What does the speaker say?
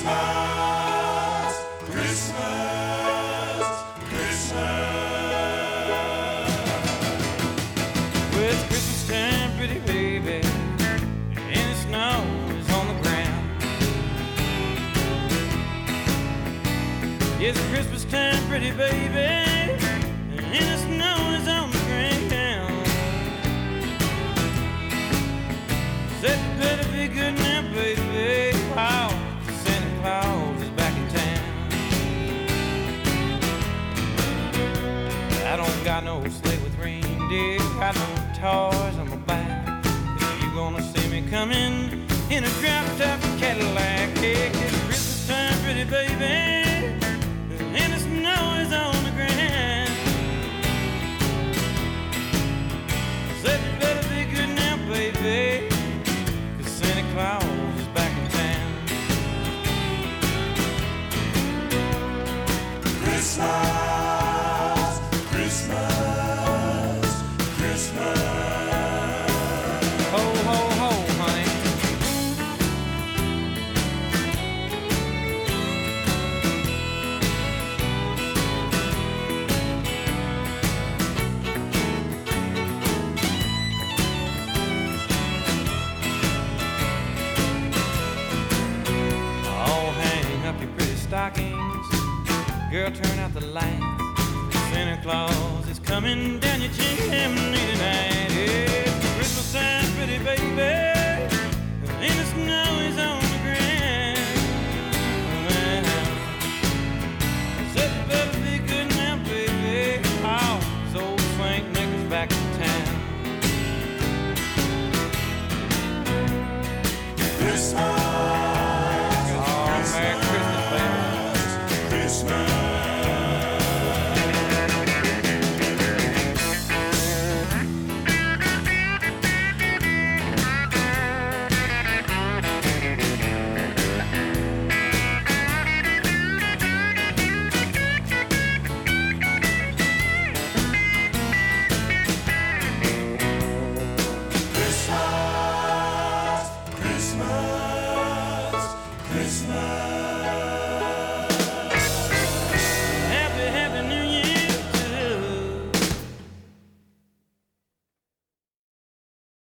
Christmas, Christmas, Christmas. Well, it's Christmas time, pretty baby, and the snow is on the ground. It's Christmas time, pretty baby, and the snow is on the ground. Said you better be good now, baby. Wow, Santa Claus is back in town. I don't got no sleigh with reindeer, got no toys on my back. You gonna see me coming in a drop-top Cadillac. Yeah, it's Christmas time, pretty baby, and the snow is on the ground. Said you better be good now, baby, 'cause Santa Claus is back in town. Christmas, Christmas, Christmas. Ho, ho, ho, honey. Oh, hang up your pretty stockings. Girl, turn out the lights. Santa Claus is coming down your chimney tonight. It's Christmas time, pretty baby, and the snow is on the ground. Said you better be good now, baby. Oh, so old Frank Nicker's back in town. Christmas, Oh, Merry Christmas, baby. Christmas. Christmas, Christmas, Christmas.